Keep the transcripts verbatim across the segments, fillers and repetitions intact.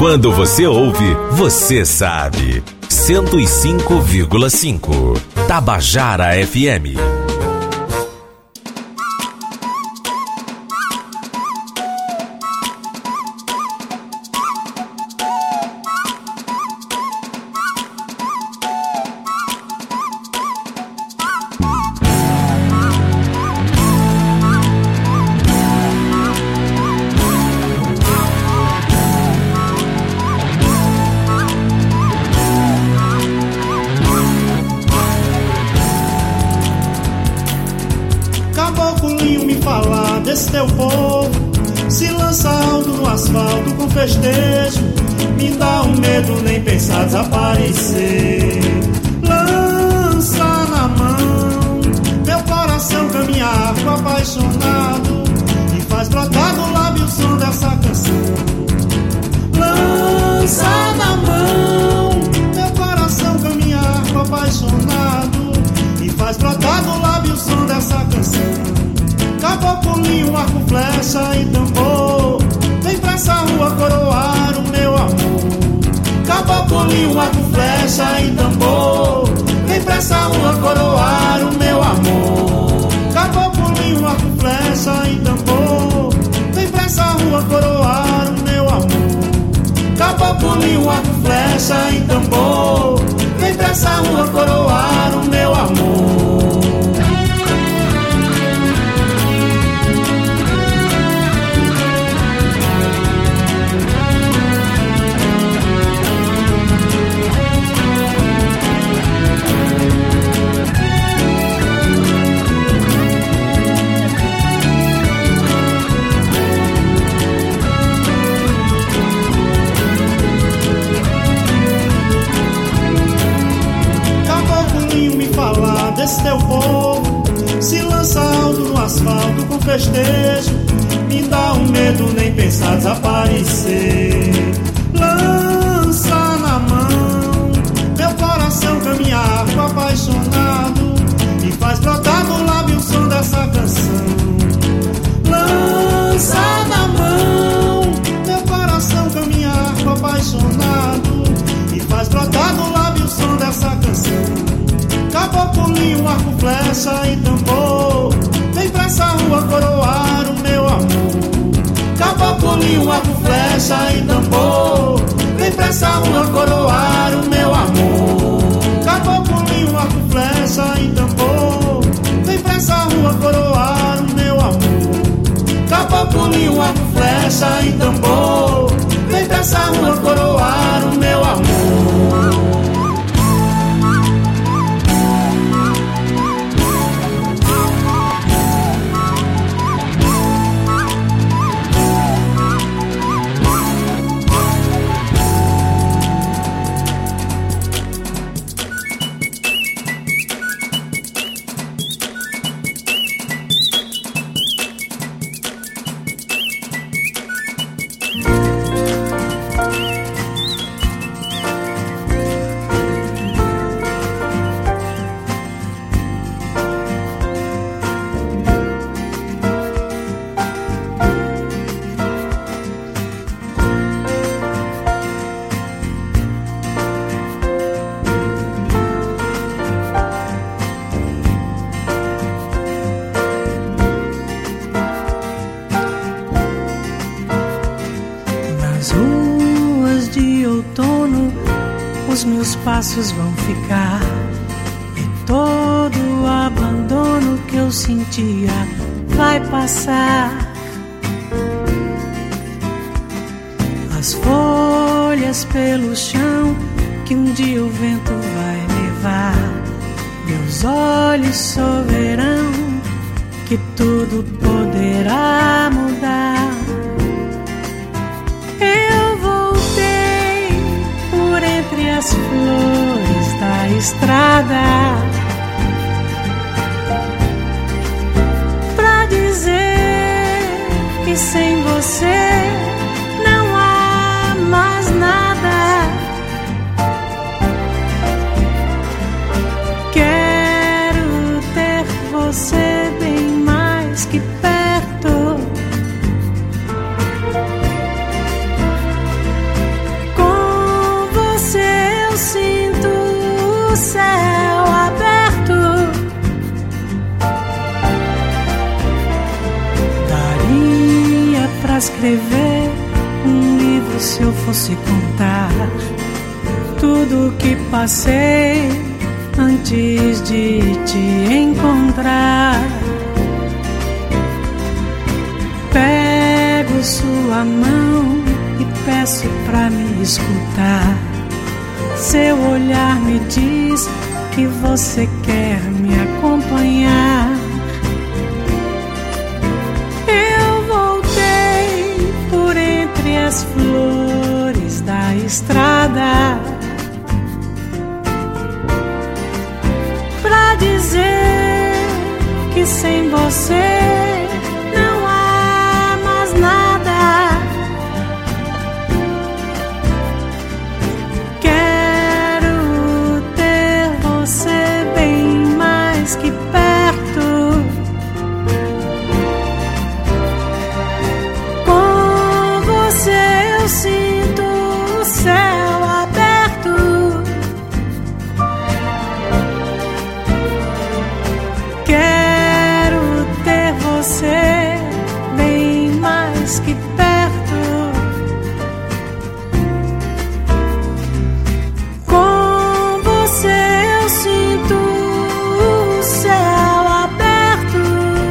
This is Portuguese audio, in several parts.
Quando você ouve, você sabe. cento e cinco vírgula cinco Tabajara F M. Desaparecer, lança na mão, meu coração caminhar com apaixonado e faz brotar do lábio o som dessa canção. Lança na mão, meu coração caminhar com apaixonado e faz brotar do lábio o som dessa canção. Caboclinho, arco, flecha e tambor, vem pra essa rua coroar o meu amor. Caboclinho, arco, flecha e tambor, vem pra essa rua coroar o meu amor. Caboclinho, arco, flecha e tambor, vem pra essa rua coroar o meu amor. Caboclinho, arco, flecha e tambor, vem pra essa rua coroar o meu amor. Desse teu povo se lança alto no asfalto com festejo, me dá um medo nem pensar desaparecer. Lança na mão, meu coração caminhar com apaixonado e faz brotar do lábio o som dessa canção. Lança na mão, meu coração caminhar com apaixonado e faz brotar do lábio o som dessa canção. Caboclinho, arco, flecha e tambor, vem pra essa rua coroar o meu amor. Caboclinho, arco, flecha e tambor, vem pra essa rua coroar o meu amor. Caboclinho, arco, flecha e tambor, vem pra essa rua coroar o meu amor. Caboclinho, arco, flecha e tambor, vem pra essa rua coroar o meu amor. Passos vão ficar e todo o abandono que eu sentia vai passar. As folhas pelo chão que um dia o vento vai levar. Meus olhos só verão que tudo poderá mudar. Eu voltei por entre as flores da estrada pra dizer que sem você não há mais nada. Quero ter você bem mais que perto. escrever um livro se eu fosse contar tudo o que passei antes de te encontrar. Pego sua mão e peço pra me escutar. Seu olhar me diz que você quer me acompanhar. Eu voltei por entre as flores da estrada pra dizer que sem você não há mais nada. Quero ter você bem mais que perto. Com você eu sinto o céu aberto. Quero ter você bem mais que perto. Com você eu sinto o céu aberto.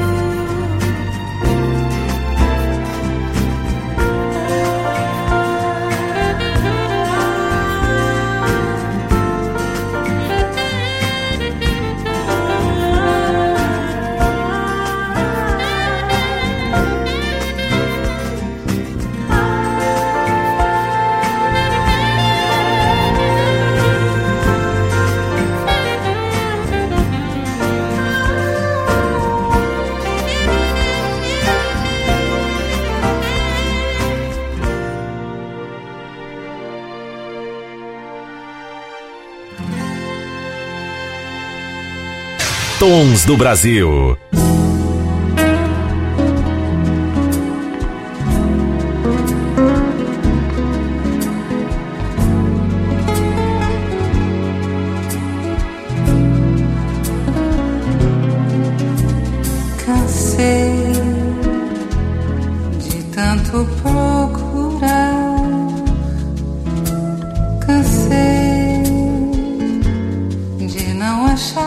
Tons do Brasil. Cansei de tanto procurar. Cansei de não achar.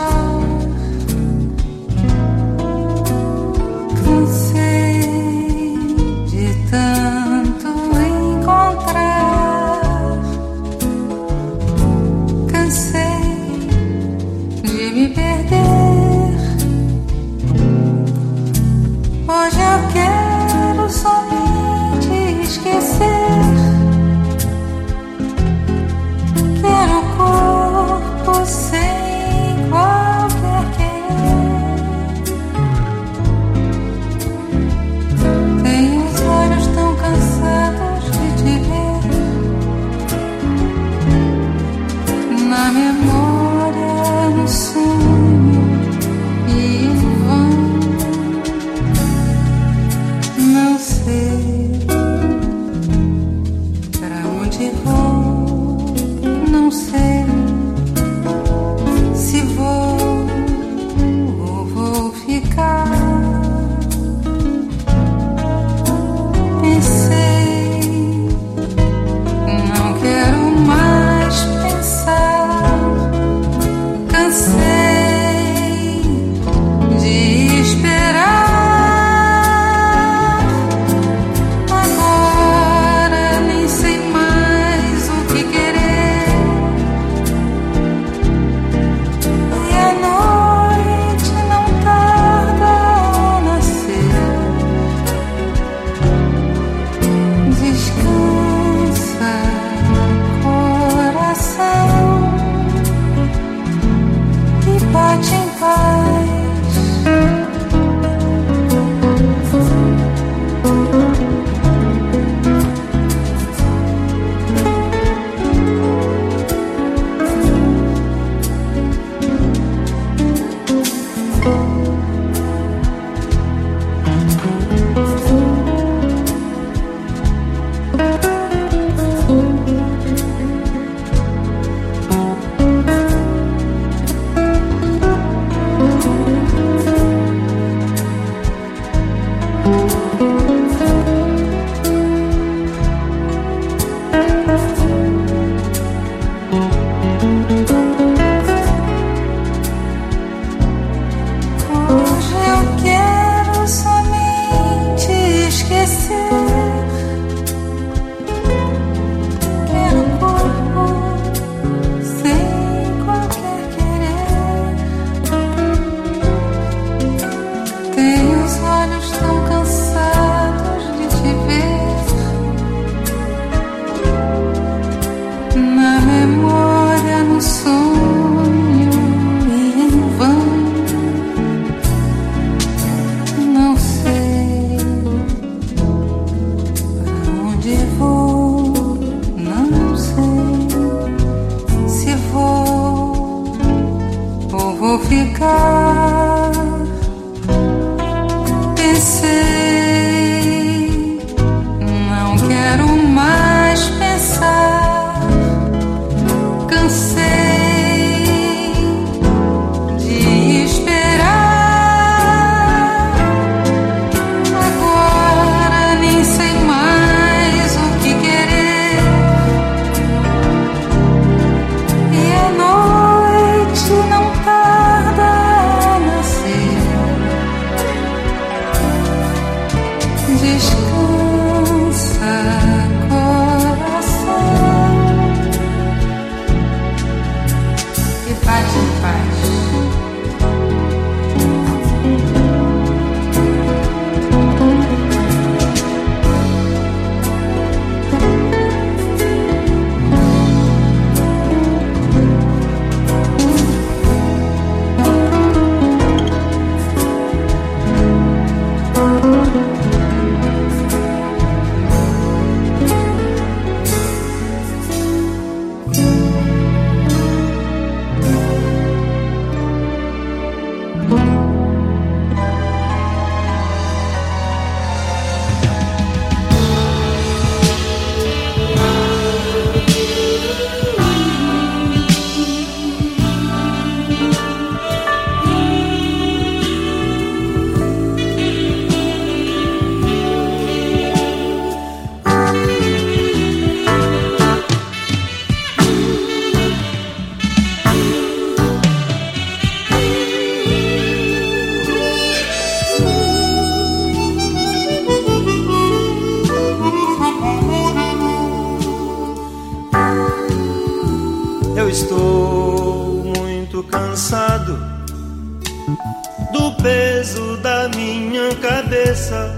peso da minha cabeça,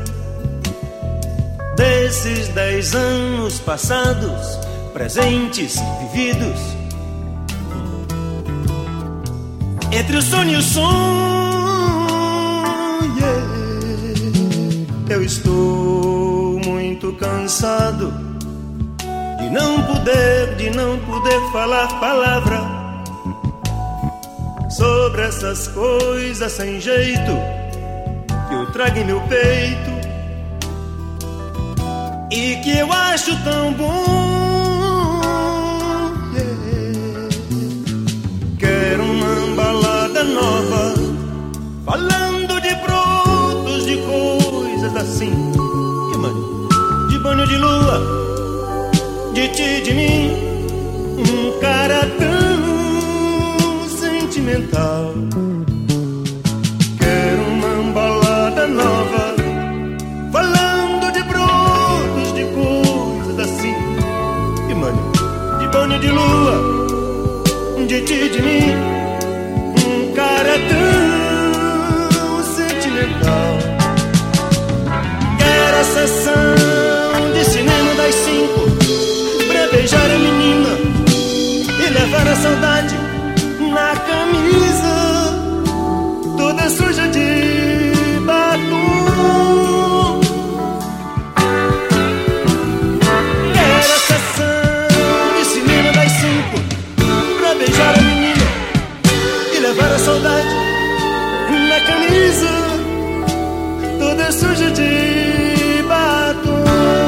desses dez anos passados, presentes, vividos, entre o sonho e o som, yeah. Eu estou muito cansado de não poder, de não poder falar palavra sobre essas coisas sem jeito que eu trago em meu peito e que eu acho tão bom, yeah. Quero uma balada nova, falando de brotos, de coisas assim, yeah, mano. De banho de lua, de ti, de mim, um cara tão sentimental. Quero uma balada nova, falando de brotos, de coisas assim, e mano, de banho de lua, de ti, de mim, um cara tão sentimental. Quero a sessão de cinema das cinco, pra beijar a menina e levar a saudade na camisa toda suja de batom. Quero a sessão de cinema das cinco, pra beijar a menina e levar a saudade na camisa toda suja de batom.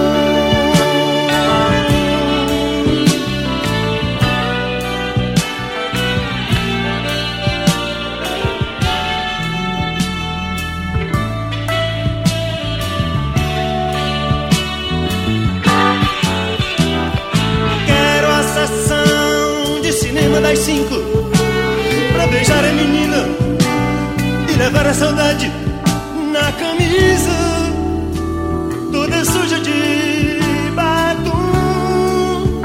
Das cinco, pra beijar a menina e levar a saudade na camisa toda suja de batom.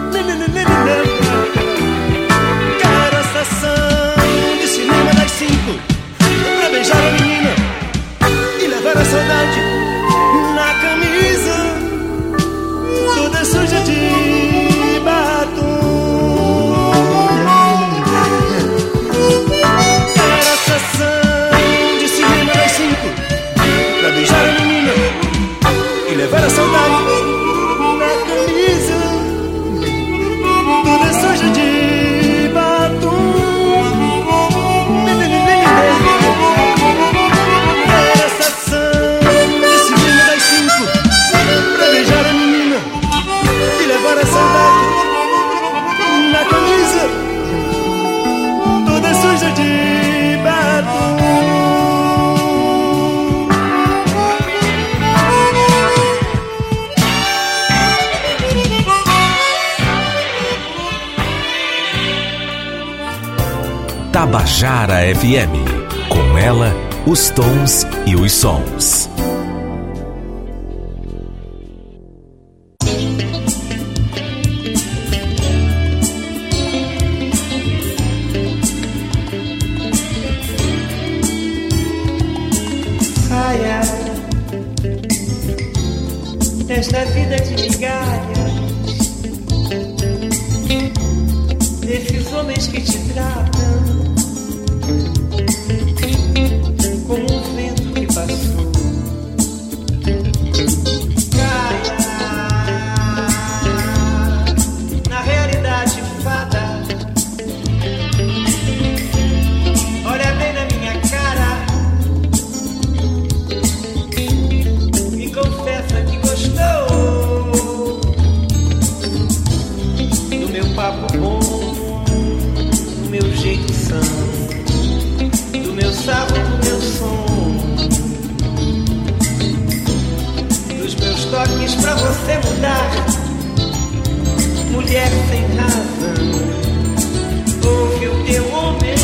Quero a estação de cinema das cinco, pra beijar a menina e levar a saudade na camisa toda suja de batom. De cinema das cinco, pra beijar a menina e levar a saudade na camisa toda suja de batom. Era a estação de cinema das cinco, pra beijar a menina e levar a saudade na camisa toda suja de Tabajara F M. Com ela, os tons e os sons. Saia desta vida de migalhas, desses homens que te tratam como um vento que passou. Caia na realidade, fada. Olha bem na minha cara, me confessa que gostou do meu papo bom, do meu jeito sã, do meu sarro, do meu som, dos meus toques pra você mudar, mulher sem razão. Ouve o teu homem,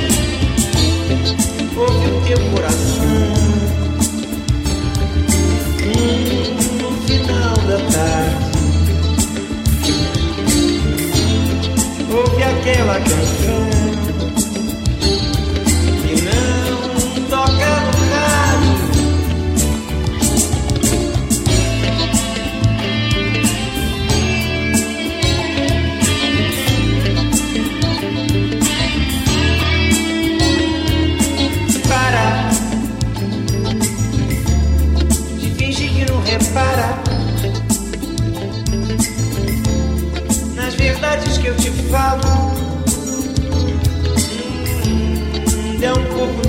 ouve o teu coração. Hum, no final da tarde, ouve aquela canção que não toca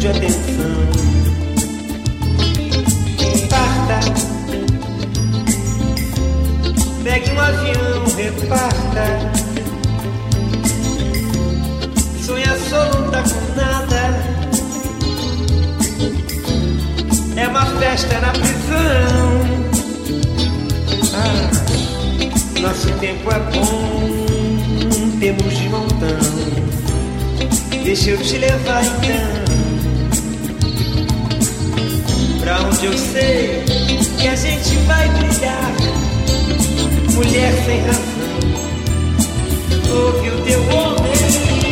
de atenção. Parta, pegue um avião, reparta. Sonha só, não tá com nada. É uma festa na prisão. Ah, nosso tempo é bom, temos de montão. Deixa eu te levar então pra onde eu sei que a gente vai brilhar. Mulher sem razão, ouve o teu homem,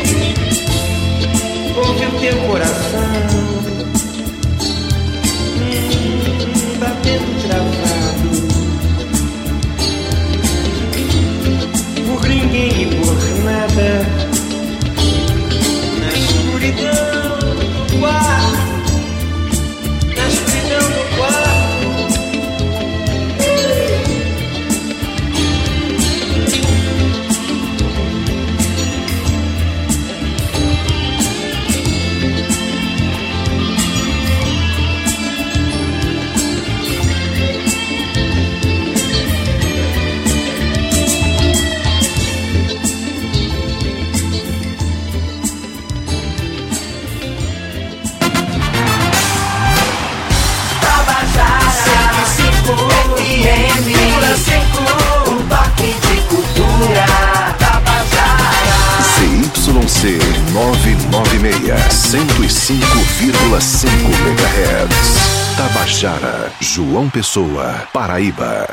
ouve o teu coração, hum, batendo travado, por ninguém e por nada. Na escuridão do quarto, na escuridão do quarto. Um toque de cultura. C Y C novecentos e noventa e seis, cento e cinco vírgula cinco megahertz. Tabajara, João Pessoa, Paraíba.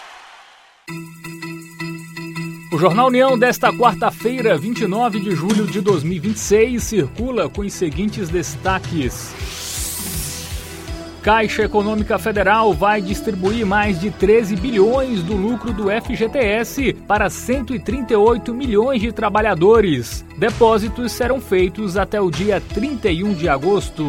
O Jornal União desta quarta-feira, vinte e nove de julho de dois mil e vinte e seis, circula com os seguintes destaques. Caixa Econômica Federal vai distribuir mais de treze bilhões do lucro do F G T S para cento e trinta e oito milhões de trabalhadores. Depósitos serão feitos até o dia trinta e um de agosto.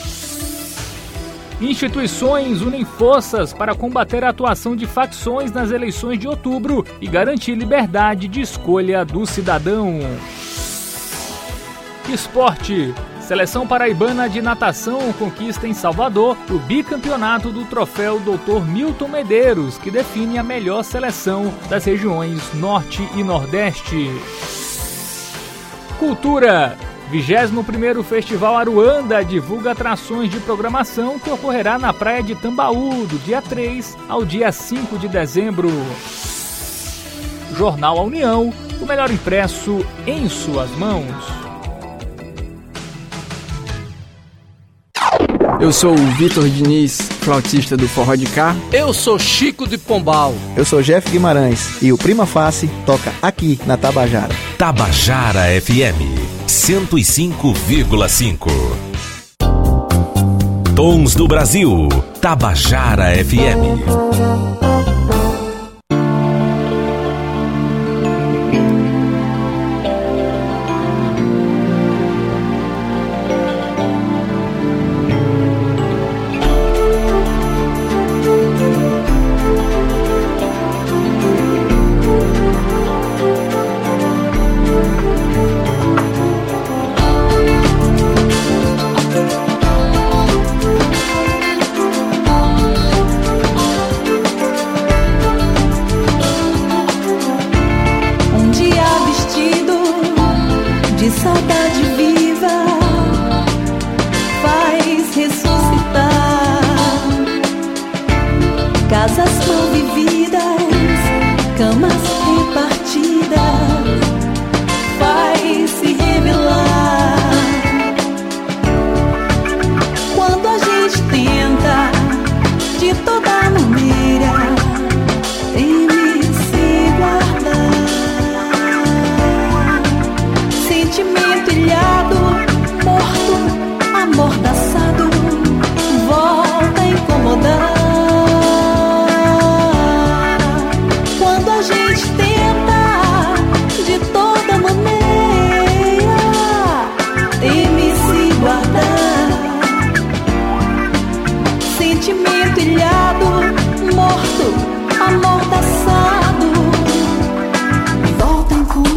Instituições unem forças para combater a atuação de facções nas eleições de outubro e garantir liberdade de escolha do cidadão. Esporte. Seleção paraibana de natação conquista em Salvador o bicampeonato do troféu doutor Milton Medeiros, que define a melhor seleção das regiões Norte e Nordeste. Cultura. vigésimo primeiro Festival Aruanda divulga atrações de programação que ocorrerá na praia de Tambaú, do dia três ao dia cinco de dezembro. Jornal A União, o melhor impresso em suas mãos. Eu sou o Vitor Diniz, flautista do Forró de Cá. Eu sou Chico de Pombal. Eu sou Jeff Guimarães e o Prima Face toca aqui na Tabajara. Tabajara F M cento e cinco vírgula cinco. Tons do Brasil, Tabajara F M.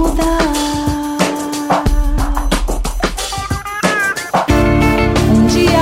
Um dia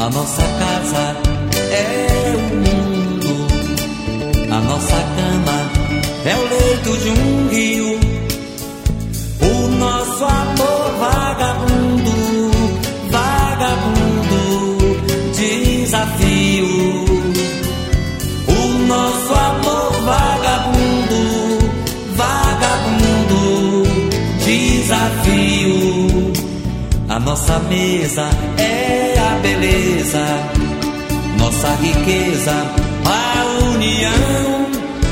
A nossa casa é o mundo, a nossa cama é o leito de um rio, o nosso amor vagabundo, vagabundo, desafio. O nosso amor vagabundo, vagabundo, desafio. A nossa mesa é a beleza, nossa riqueza, a união,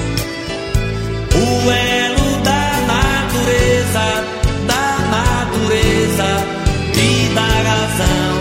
o elo da natureza, da natureza e da razão.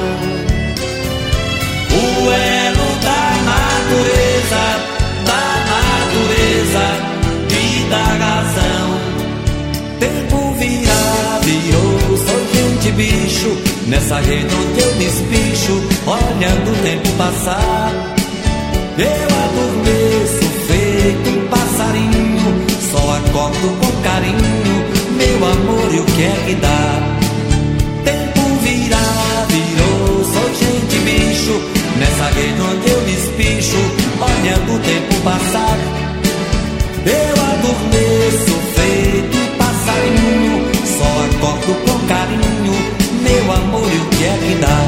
O elo da natureza, da natureza e da razão. Tempo virá, virou, sou gente bicho, nessa rede onde eu despicho, olhando o tempo passar. Eu adormeço feito um passarinho, só acordo com carinho, meu amor, e o que é que dá? Tempo virá, virou, sou gente bicho, nessa rede onde eu despicho, olhando o tempo passar. Eu adormeço feito um passarinho, só acordo com carinho, meu amor, e o que é que dá?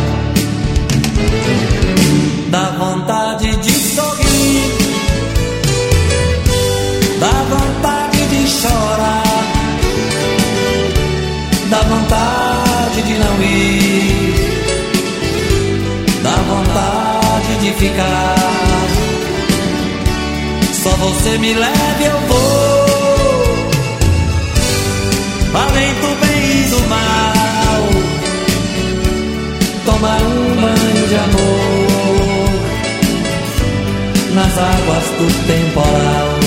Dá vontade de sorrir, dá vontade de chorar, dá vontade de não ir, dá vontade de ficar. Só você me leve, eu vou, além do bem e do mal, tomar um banho de amor nas águas do temporal.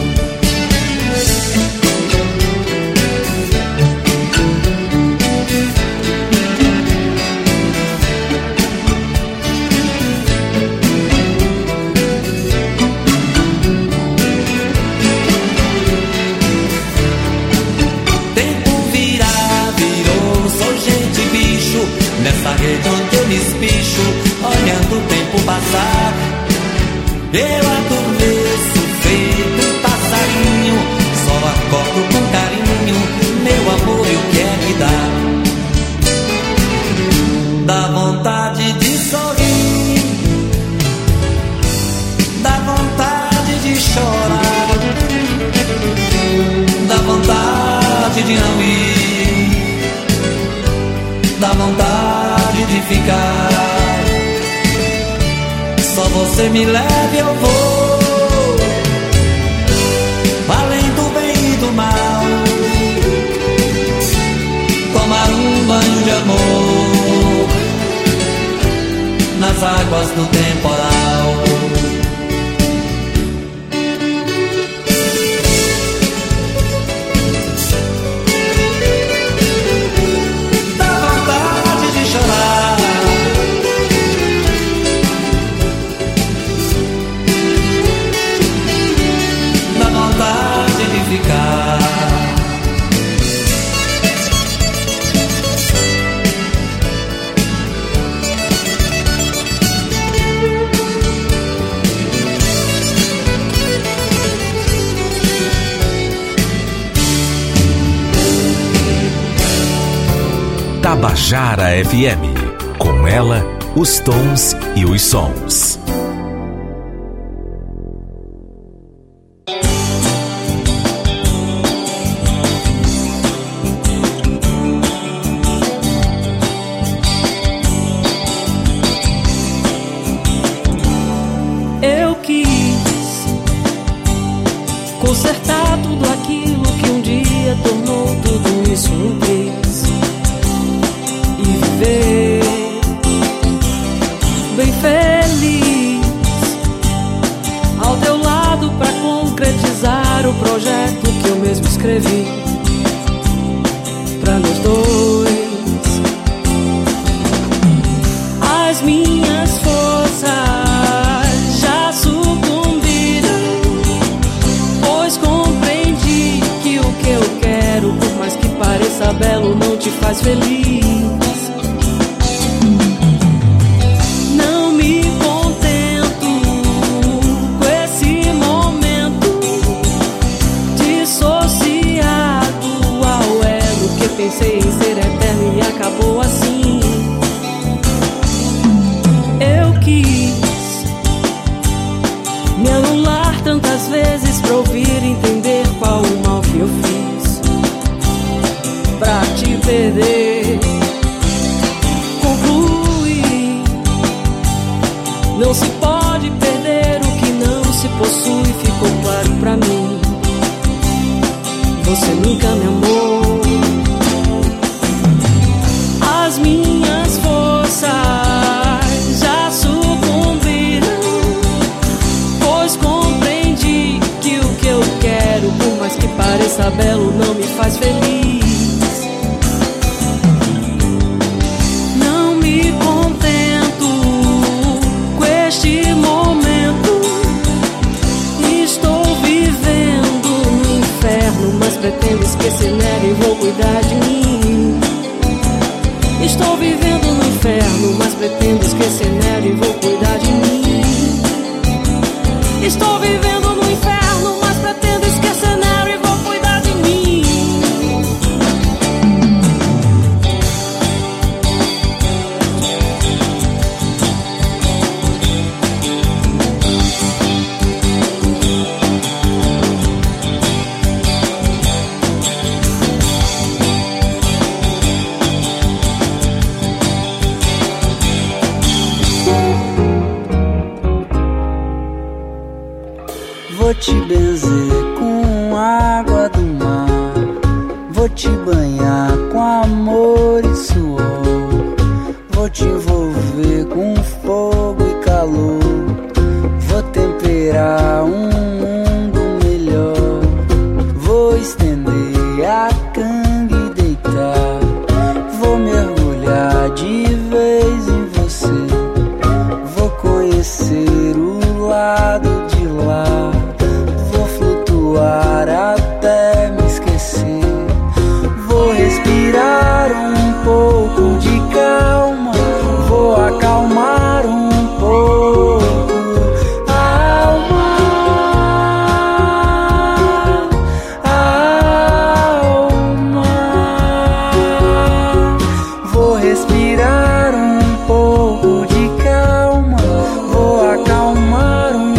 Nessa rede onde eu me espicho, olhando o tempo passar. Eu adormeço feito um passarinho, só acordo com carinho, meu amor, e o que é que dá? Dá vontade de sorrir, dá vontade de chorar, dá vontade de não ir, dá vontade de ficar. Só você me leve, eu vou, além do bem e do mal, tomar um banho de amor nas águas do temporal. Tabajara F M. Com ela, os tons e os sons. Eu quis consertar tudo aquilo que um dia tornou tudo isso um triz. Bem feliz ao teu lado pra concretizar o projeto que eu mesmo escrevi pra nós dois. As minhas forças já sucumbiram, pois compreendi que o que eu quero, por mais que pareça belo, não te faz feliz. Não me não se pode perder o que não se possui. Ficou claro pra mim, você nunca me amou. As minhas forças já sucumbiram, pois compreendi que o que eu quero, por mais que pareça belo, não me faz feliz. Não me contento com este momento. Estou vivendo no inferno, mas pretendo esquecer nela e vou cuidar de mim. Estou vivendo no inferno, mas pretendo esquecer nela e vou cuidar de mim. Estou vivendo no inferno, mas pretendo esquecer nela e vou cuidar de mim. Vou te benzer com água do mar, vou te banhar com amor e suor, vou te envolver com fogo e calor, vou temperar um mundo melhor, vou estender a canga e deitar, vou mergulhar de vez em você, vou conhecer o lado de lá, vou flutuar até me esquecer, vou respirar um pouco de calma, vou acalmar um pouco a alma, a alma, vou respirar um pouco de calma, vou acalmar um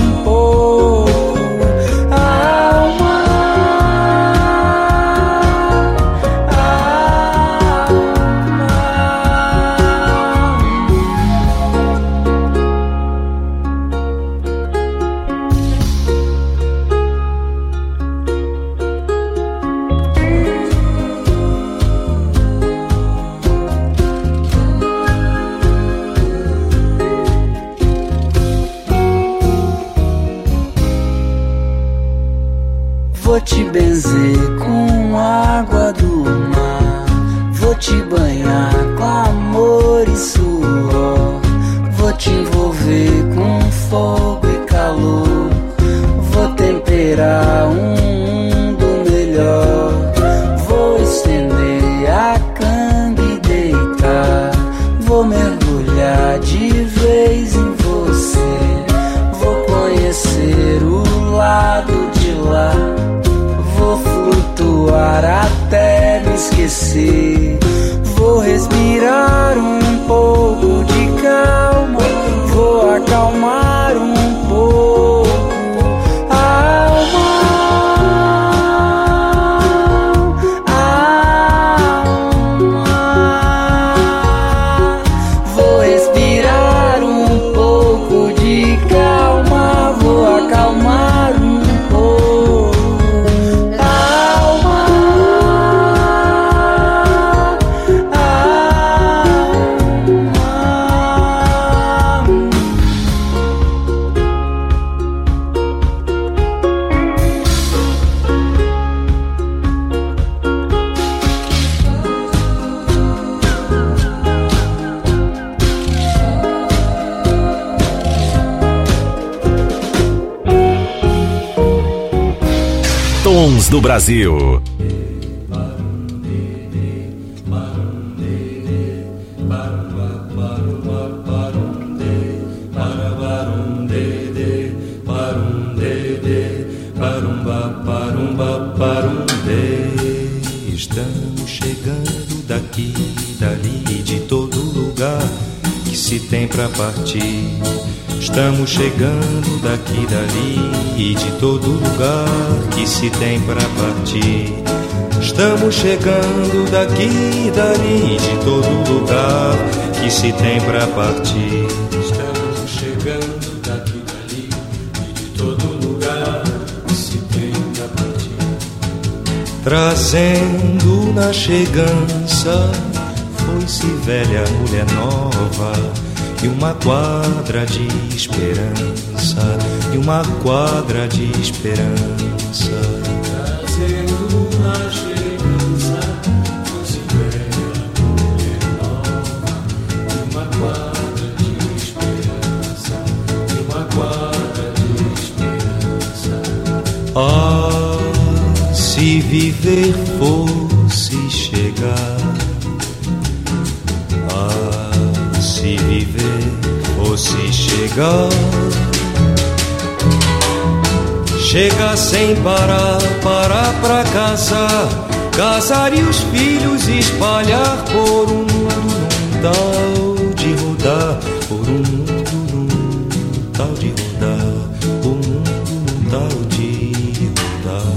vou te benzer com água do mar, vou te banhar com amor e suor, vou te envolver com fogo e calor, vou temperar um mundo melhor, vou estender a canga e deitar, vou mergulhar de vez em você, vou conhecer o lado de lá, vou flutuar até me esquecer, vou respirar um pouco de calma, vou acalmar um pouco a alma, a alma, vou respirar um pouco de calma, vou acalmar um pouco. Tons do Brasil. Estamos chegando daqui, dali, de todo lugar que se tem pra partir. Estamos chegando daqui, dali e de todo lugar que se tem pra partir. Estamos chegando daqui, dali, de todo lugar que se tem pra partir. Estamos chegando daqui, dali e de todo lugar que se tem pra partir. Trazendo na chegança foi-se velha mulher nova e uma quadra de esperança, e uma quadra de esperança. Trazendo na chegança foi-se velha mulher nova e uma quadra de esperança, e uma quadra de esperança. Ah, se viver fosse chegar, ah, se viver fosse chegar, chega sem parar, parar pra casar, casar e os filhos espalhar por um mundo num tal de rodar, por um mundo num tal de rodar, por um mundo num tal de rodar.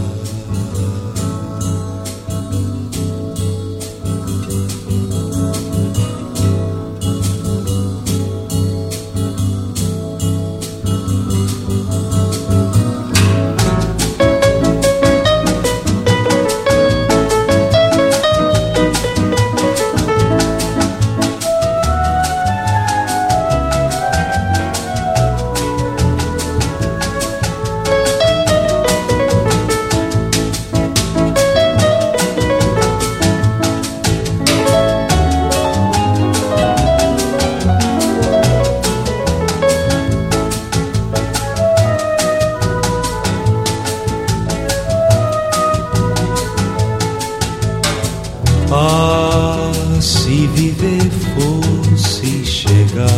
Ah, se viver fosse chegar,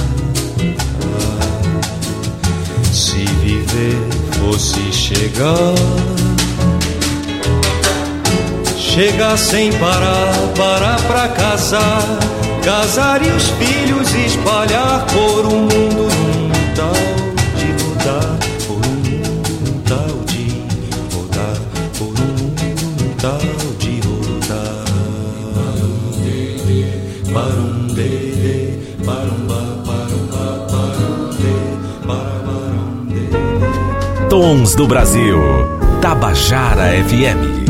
ah, se viver fosse chegar, chegar sem parar, parar pra casar, casar e os filhos espalhar por um mundo num tal de rodar, por um mundo num tal de rodar, por um mundo num tal de rodar. Tons do Brasil, Tabajara F M.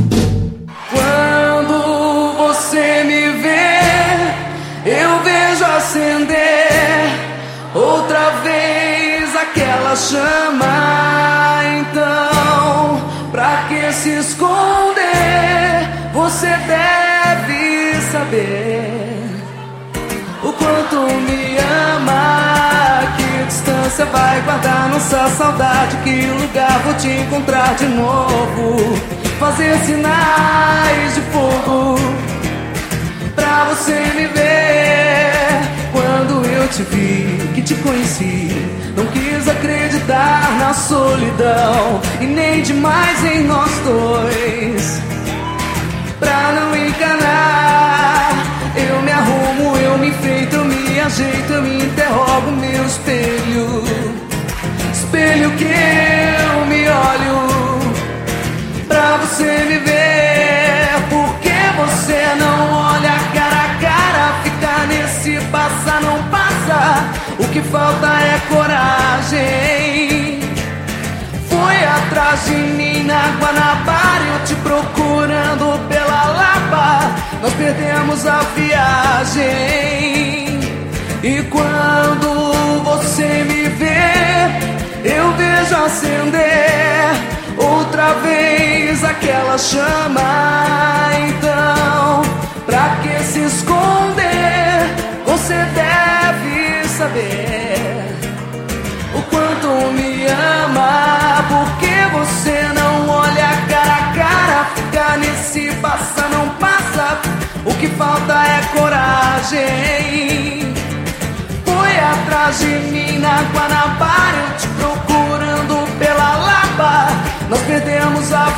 Quando você me vê, eu vejo acender outra vez aquela chama. Então, pra que se esconder? Você deve saber o quanto me ama. Que distância vai guardar nossa saudade? Que lugar vou te encontrar de novo? Fazer sinais de fogo pra você me ver. Quando eu te vi, que te conheci, não quis acreditar na solidão e nem demais em nós dois. Pra não enganar, eu me arrumo, eu me enfeito, eu me ajeito, eu me interrogo meu espelho. Espelho que eu me olho pra você me ver. Por que você não olha cara a cara? Fica nesse passa, não passa. O que falta é coragem. Foi atrás de mim na Guanabara, eu te procurando pela Lapa. Nós perdemos a viagem. E quando você me vê, eu vejo acender outra vez aquela chama. Então, pra que se esconder? Você deve saber o quanto me ama. Por que você não olha cara a cara? Fica nesse passa, não passa. O que falta é coragem. Foi atrás de mim na Guanabara, eu te procurando pela Lapa. Nós perdemos a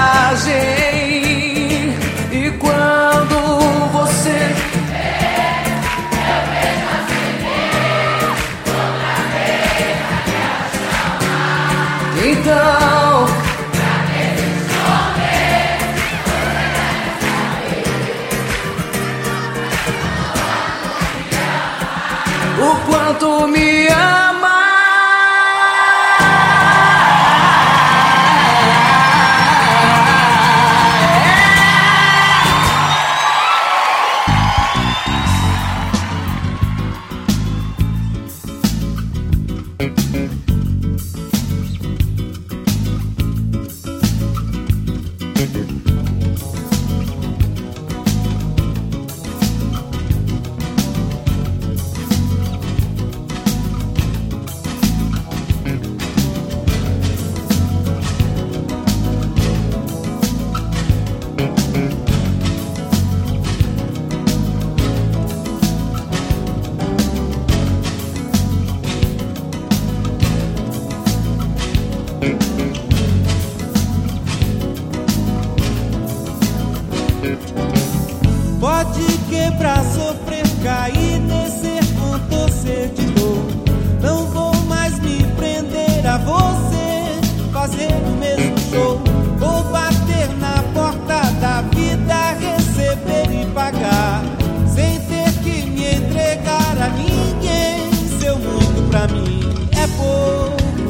viagem. E quando você eu vejo acender outra vez aquela chama. Então, pra que se esconder? Você deve saber tanto me ama. Pode quebrar, sofrer, cair, descer com torcer de dor. Não vou mais me prender a você, fazer o mesmo show. Vou bater na porta da vida, receber e pagar, sem ter que me entregar a ninguém. Seu muito pra mim é pouco.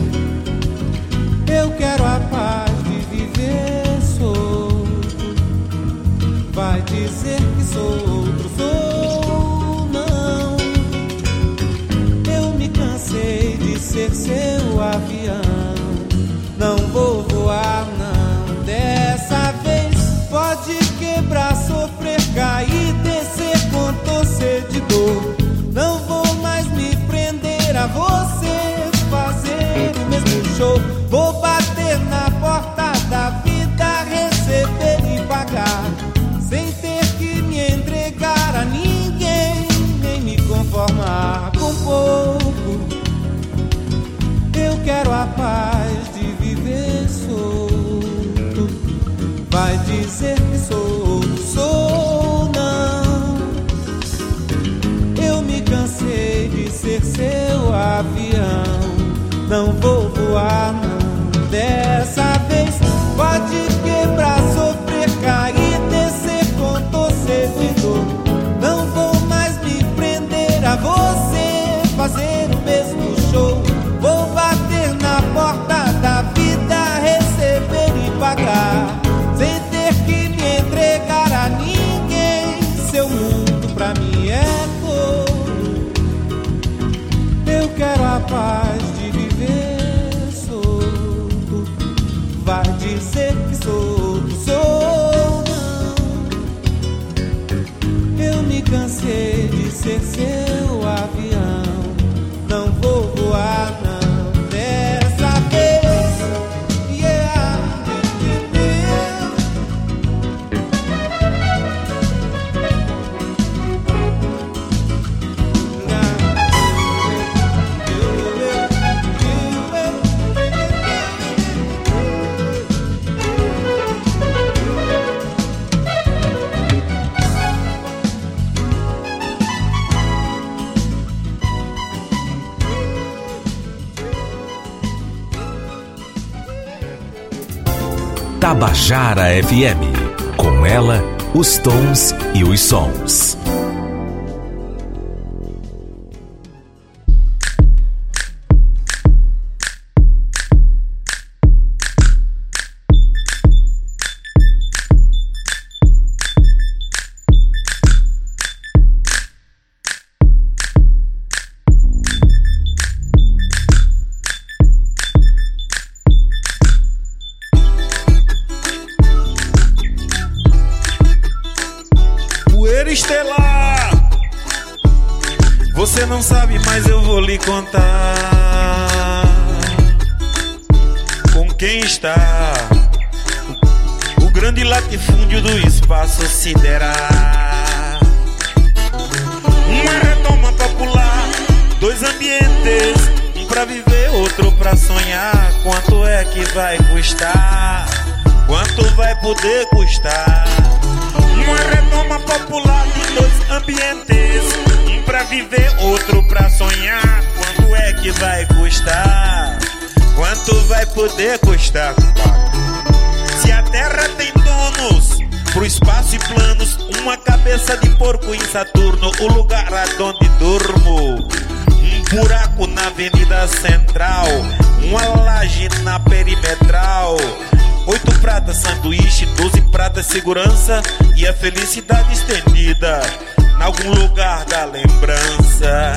Eu quero a paz de viver solto. Vai dizer que sou outro, sou não. Eu me cansei de ser seu avião. Não vou voar não, dessa vez. Pode quebrar, sofrer, cair, descer com torcer de dor. Não vou mais me prender a você, fazer o mesmo show. Vou bater na porta da vida, receber e pagar, sem ter que me entregar a ninguém, nem me conformar com pouco. Eu quero a paz de viver solto. Vai dizer que sou, sou não. Eu me cansei de ser seu avião. Não vou voar não, dessa vez. Pode quebrar, sofrer, cair, descer com torcer de dor. Não vou mais me prender a você, fazer o mesmo show. Vou bater na porta da vida, receber e pagar, sem ter que me entregar a ninguém. Seu mundo pra mim é todo. Eu quero a paz de viver solto. Vai dizer que sou, sou não. Eu me cansei de ser seu avião. Não vou voar não, dessa vez. Yeah. Tabajara F M. Com ela, os tons e os sons. Estelar, você não sabe, mas eu vou lhe contar com quem está o grande latifúndio do espaço sideral. Uma retoma popular, dois ambientes, um pra viver, outro pra sonhar. Quanto é que vai custar? Quanto vai poder custar? Uma retoma popular de dois ambientes, um pra viver, outro pra sonhar. Quanto é que vai custar? Quanto vai poder custar? Se a terra tem donos pro espaço e planos, uma cabeça de porco em Saturno, o lugar aonde durmo. na Avenida Central, uma laje na Perimetral. Oito pratas sanduíche, doze pratas segurança e a felicidade estendida em algum lugar da lembrança.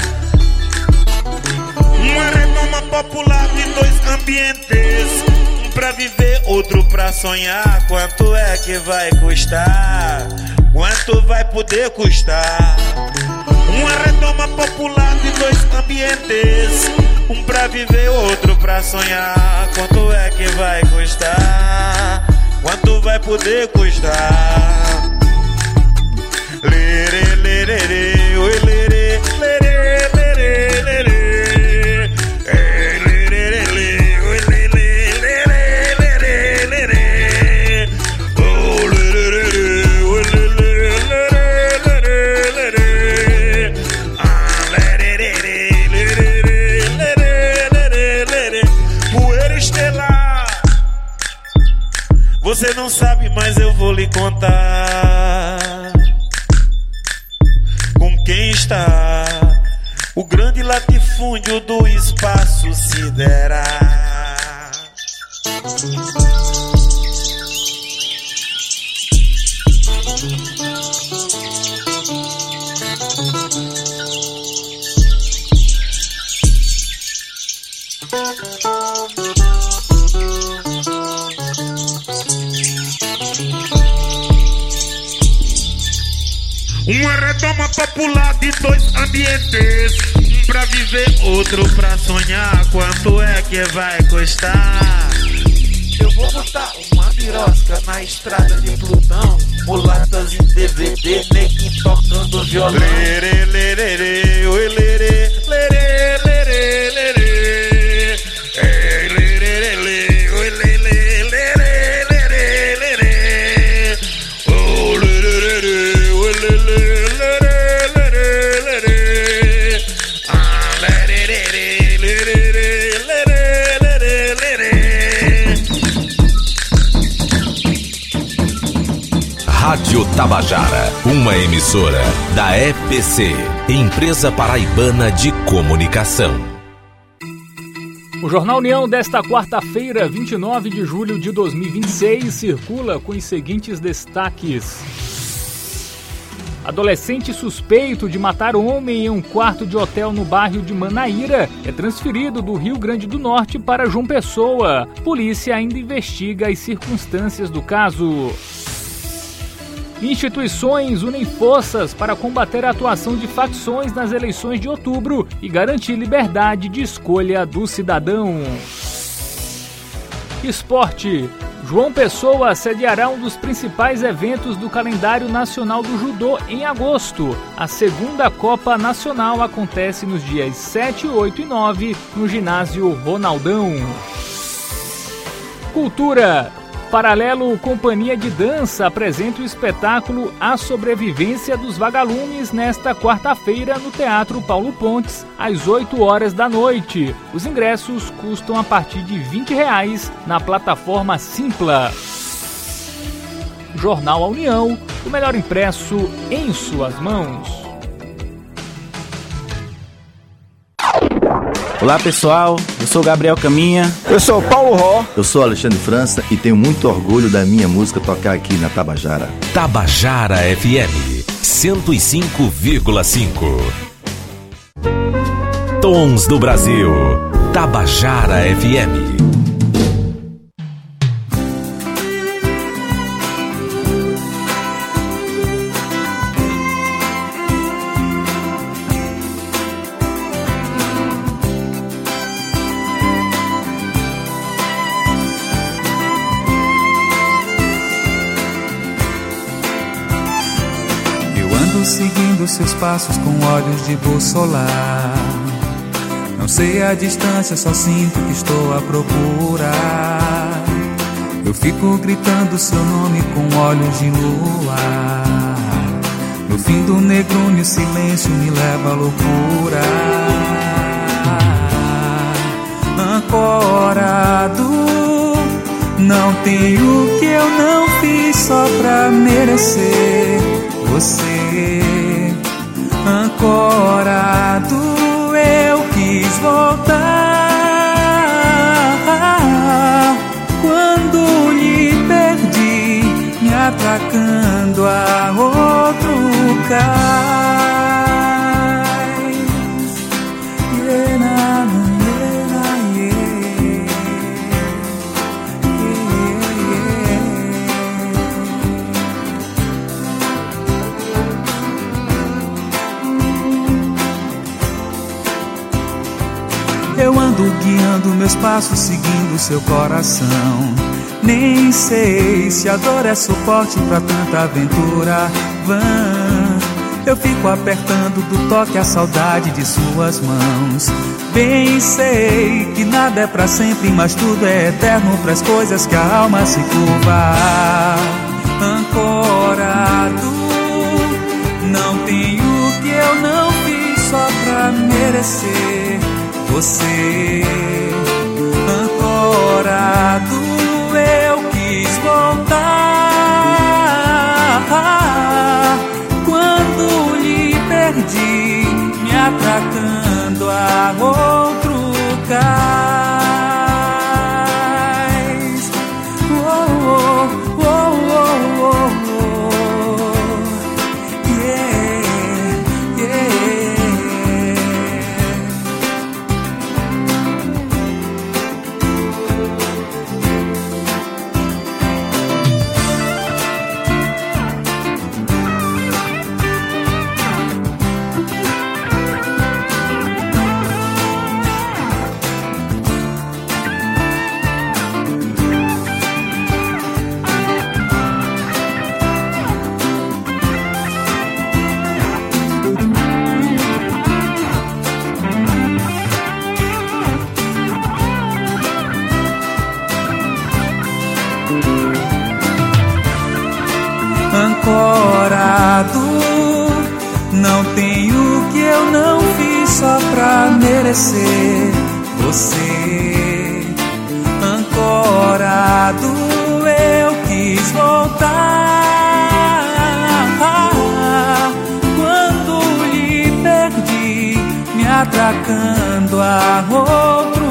Uma retoma popular de dois ambientes, um pra viver, outro pra sonhar. Quanto é que vai custar? Quanto vai poder custar? Uma retoma popular de dois ambientes, um pra viver, outro pra sonhar. Quanto é que vai custar? Quanto vai poder custar? Lerê, lerê, lerê, oi, lerê, lerê, lerê, lerê. Você não sabe, mas eu vou lhe contar com quem está o grande latifúndio do espaço sideral. Uma retoma popular de dois ambientes, um pra viver, outro pra sonhar. Quanto é que vai custar? Eu vou botar uma birosca na estrada de Plutão, mulatas em D V D, neguinho tocando violão. Lerê, lerê, lerê, oi, lerê, lerê, lerê, lerê. Ei, lerê, lerê, oi, lerê, lerê, lerê, lerê. Oh, lerê, lerê, oi, lerê. Rádio Tabajara, uma emissora da E P C, Empresa Paraibana de Comunicação. O Jornal União desta quarta-feira, vinte e nove de julho de dois mil e vinte e seis, circula com os seguintes destaques. Adolescente suspeito de matar homem em um quarto de hotel no bairro de Manaíra é transferido do Rio Grande do Norte para João Pessoa. Polícia ainda investiga as circunstâncias do caso. Instituições unem forças para combater a atuação de facções nas eleições de outubro e garantir liberdade de escolha do cidadão. Esporte. João Pessoa sediará um dos principais eventos do calendário nacional do judô em agosto. A segunda Copa Nacional acontece nos dias sete, oito e nove no ginásio Ronaldão. Cultura. Paralelo Companhia de Dança apresenta o espetáculo A Sobrevivência dos Vagalumes nesta quarta-feira no Teatro Paulo Pontes, às oito horas da noite. Os ingressos custam a partir de vinte reais na plataforma Simpla. Jornal A União, o melhor impresso em suas mãos. Olá pessoal, eu sou Gabriel Caminha. Eu sou Paulo Ró. Eu sou Alexandre França e tenho muito orgulho da minha música tocar aqui na Tabajara. Tabajara F M cento e cinco vírgula cinco. Tons do Brasil. Tabajara F M. Seguindo seus passos com olhos de bussolar. Não sei a distância, só sinto que estou a procurar. Eu fico gritando seu nome com olhos de luar. No fim do negrune o silêncio me leva à loucura. Ancorado, não tenho o que eu não fiz só pra merecer você. Ancorado, eu quis quis voltar quando lhe perdi, me atracando a outro cais. Yeah, na, na, yeah, yeah, yeah. Eu ando guiando meus passos, seguindo seu coração. Nem sei se a dor é suporte pra tanta aventura vã. Eu fico apertando do toque a saudade de suas mãos. Bem sei que nada é pra sempre, mas tudo é eterno pras coisas que a alma se curva. Ancorado, não tenho o que eu não fiz só pra merecer você. Ancorado, eu quis voltar quando lhe perdi, me atracando a outro cais. Oh, oh, oh, oh, oh, oh. Yeah, yeah. Ancorado, não tenho o que eu não fiz só pra merecer você. Ancorado, eu quis voltar quando lhe perdi, me atracando a outro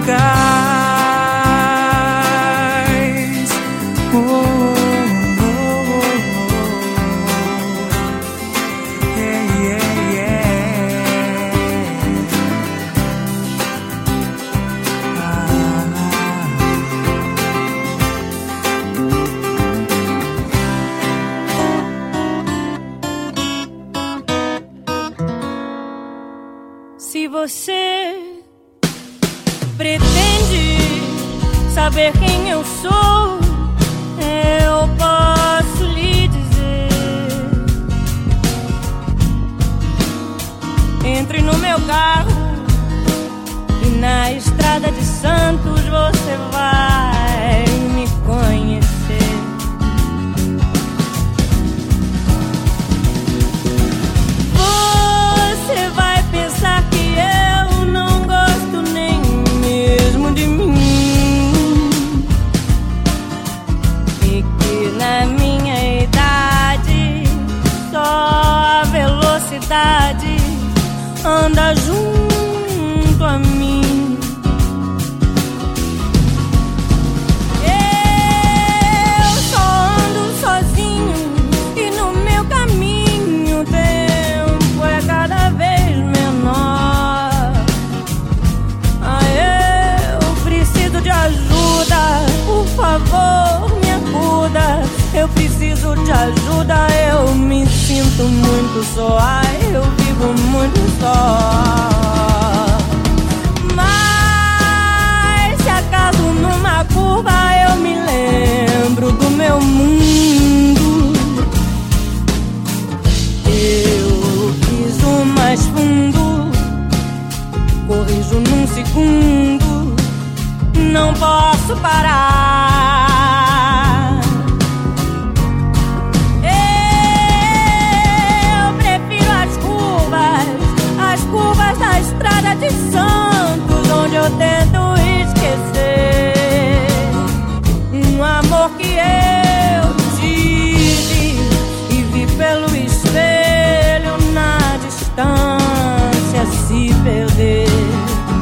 cais. Oh, se você pretende saber quem eu sou, eu posso lhe dizer. Entre no meu carro e na estrada de Santos você vai me conhecer. Você vai pensar que eu não gosto nem mesmo de mim e que na minha idade só a velocidade anda junto a mim. Eu só ando sozinho e no meu caminho o tempo é cada vez menor. Ah, eu preciso de ajuda, por favor me acuda. Eu preciso de ajuda, eu me sinto muito só, eu vivo muito só. Mas se acaso numa curva eu me lembro do meu mundo, eu piso mais fundo, corrijo num segundo, não posso parar. As curvas da estrada de Santos, onde eu tento esquecer um amor que eu tive e vi pelo espelho na distância se perder.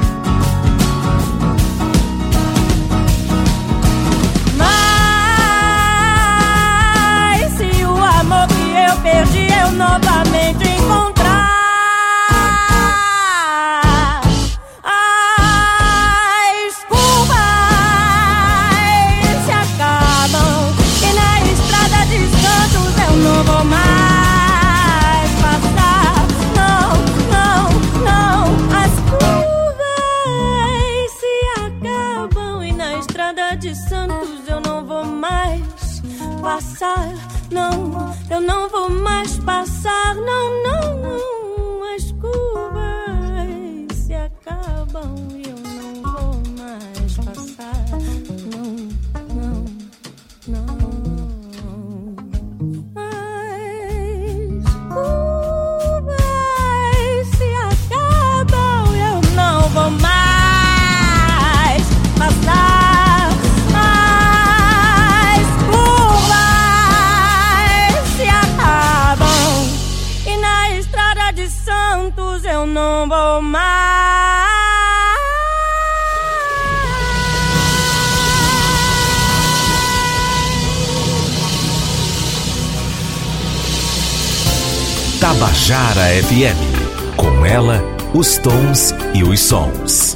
passar. Não, eu não vou mais passar. Não, não, não. As curvas se acabam e eu não vou mais passar. Não, não, não. As curvas se acabam e eu não vou mais passar. As curvas se acabam e na estrada de Santos eu não vou mais. Tabajara F M. Com ela, os tons e os sons.